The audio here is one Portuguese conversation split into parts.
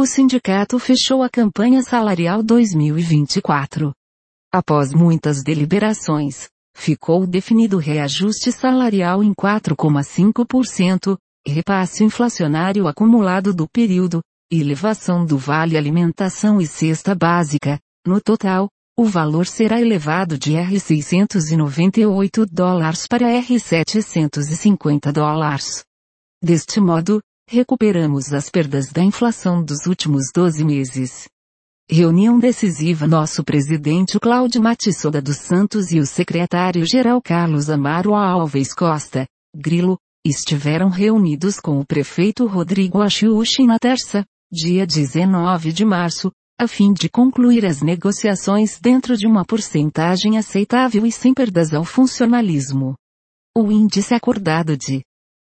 o sindicato fechou a campanha salarial 2024. Após muitas deliberações, ficou definido reajuste salarial em 4,5%, repasse inflacionário acumulado do período, elevação do vale alimentação e cesta básica. No total, o valor será elevado de $698 para $750. Deste modo, recuperamos as perdas da inflação dos últimos 12 meses. Reunião decisiva. Nosso presidente Cláudio Matissoda dos Santos e o secretário-geral Carlos Amaro Alves Costa, Grilo, estiveram reunidos com o prefeito Rodrigo Achiuchi na terça, dia 19 de março, a fim de concluir as negociações dentro de uma porcentagem aceitável e sem perdas ao funcionalismo. O índice acordado de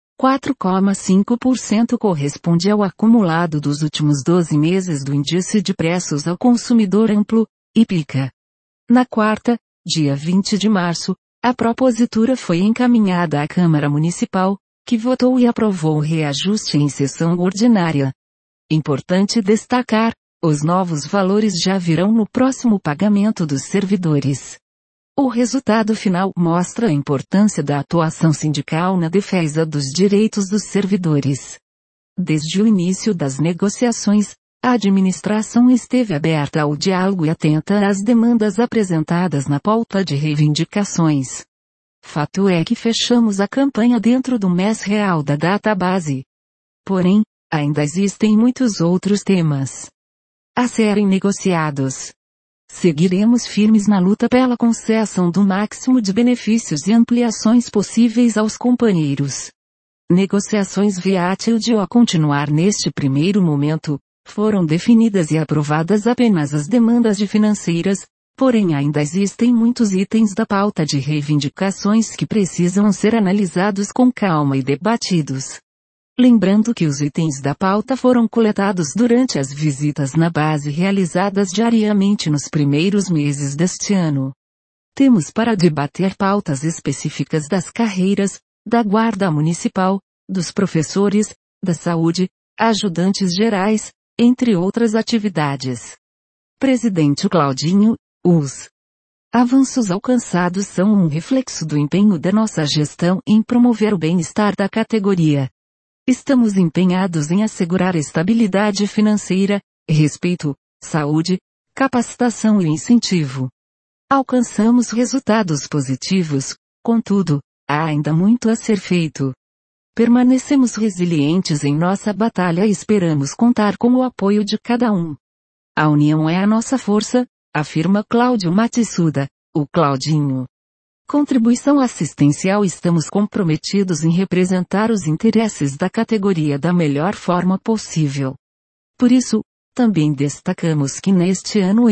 4,5% corresponde ao acumulado dos últimos 12 meses do Índice de Preços ao Consumidor Amplo, IPCA. Na quarta, dia 20 de março, a propositura foi encaminhada à Câmara Municipal, que votou e aprovou o reajuste em sessão ordinária. Importante destacar, os novos valores já virão no próximo pagamento dos servidores. O resultado final mostra a importância da atuação sindical na defesa dos direitos dos servidores. Desde o início das negociações, a administração esteve aberta ao diálogo e atenta às demandas apresentadas na pauta de reivindicações. Fato é que fechamos a campanha dentro do mês real da data base. Porém, ainda existem muitos outros temas a serem negociados. Seguiremos firmes na luta pela concessão do máximo de benefícios e ampliações possíveis aos companheiros. Negociações via a continuar neste primeiro momento, foram definidas e aprovadas apenas as demandas de financeiras, porém ainda existem muitos itens da pauta de reivindicações que precisam ser analisados com calma e debatidos. Lembrando que os itens da pauta foram coletados durante as visitas na base realizadas diariamente nos primeiros meses deste ano. Temos para debater pautas específicas das carreiras, da Guarda Municipal, dos professores, da saúde, ajudantes gerais, entre outras atividades. Presidente Claudinho, os avanços alcançados são um reflexo do empenho da nossa gestão em promover o bem-estar da categoria. Estamos empenhados em assegurar estabilidade financeira, respeito, saúde, capacitação e incentivo. Alcançamos resultados positivos, contudo, há ainda muito a ser feito. Permanecemos resilientes em nossa batalha e esperamos contar com o apoio de cada um. A união é a nossa força, afirma Cláudio Matissoda, o Claudinho. Contribuição assistencial. Estamos comprometidos em representar os interesses da categoria da melhor forma possível. Por isso, também destacamos que neste ano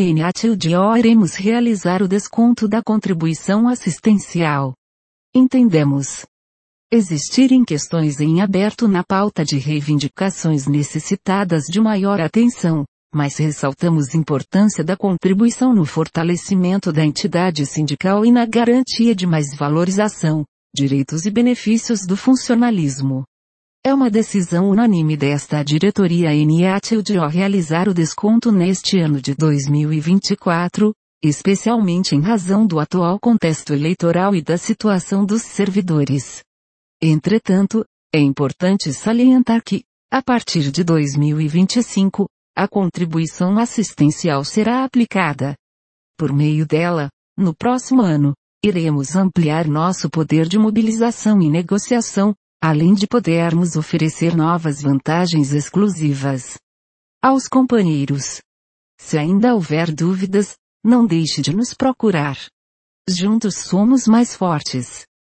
iremos realizar o desconto da contribuição assistencial. Entendemos existirem questões em aberto na pauta de reivindicações necessitadas de maior atenção, mas ressaltamos a importância da contribuição no fortalecimento da entidade sindical e na garantia de mais valorização, direitos e benefícios do funcionalismo. É uma decisão unânime desta diretoria realizar o desconto neste ano de 2024, especialmente em razão do atual contexto eleitoral e da situação dos servidores. Entretanto, é importante salientar que, a partir de 2025, a contribuição assistencial será aplicada. Por meio dela, no próximo ano, iremos ampliar nosso poder de mobilização e negociação, além de podermos oferecer novas vantagens exclusivas aos companheiros. Se ainda houver dúvidas, não deixe de nos procurar. Juntos somos mais fortes.